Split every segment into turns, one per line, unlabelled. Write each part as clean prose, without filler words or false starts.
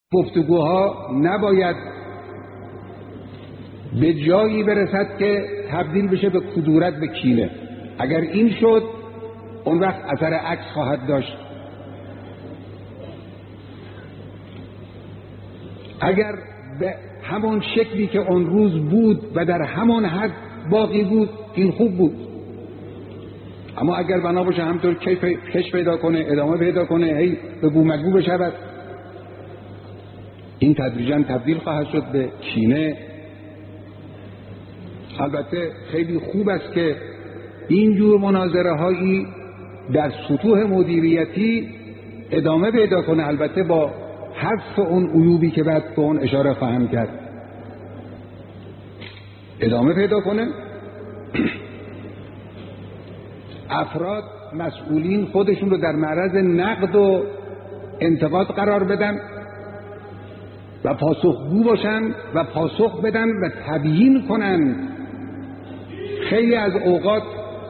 گفتگوها نباید به جایی برسد که تبدیل بشه به کدورت، به کینه. اگر این شد اون وقت اثر عکس خواهد داشت. اگر به همون شکلی که اون روز بود و در همون حد باقی بود این خوب بود، اما اگر بنا باشه همطور کش پیدا کنه، ادامه پیدا کنه، هی به بومگو بشود، این تدریجاً تبدیل خواهد شد به کینه. البته خیلی خوب است که اینجور مناظره هایی در سطوح مدیریتی ادامه پیدا کنه، البته با حذف اون عیوبی که بعد به اون اشاره خواهم کرد ادامه پیدا کنه. افراد مسئولین خودشون رو در معرض نقد و انتقاد قرار بدن و پاسخگو باشن و پاسخ بدن و تبیین کنن. خیلی از اوقات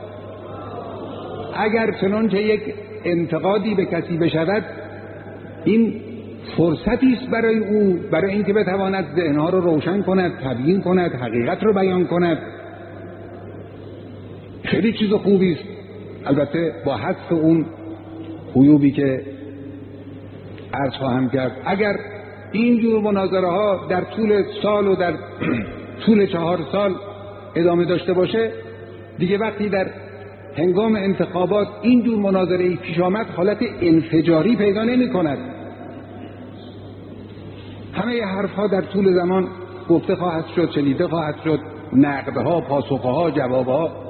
اگر چنانچه یک انتقادی به کسی بشود این فرصتی است برای او، برای اینکه بتواند ذهنها رو روشن کند، تبیین کند، حقیقت رو بیان کند. خیلی چیز خوبی است، البته با حذف اون عیوبی که عرض خواهم کرد. اگر اینجور مناظره ها در طول سال و در طول 4 سال ادامه داشته باشه، دیگه وقتی در هنگام انتخابات اینجور مناظره پیش آمد حالت انفجاری پیدا نمی کند. همه حرفها در طول زمان گفته خواهد شد، شنیده خواهد شد، نقدها، پاسخها، جوابها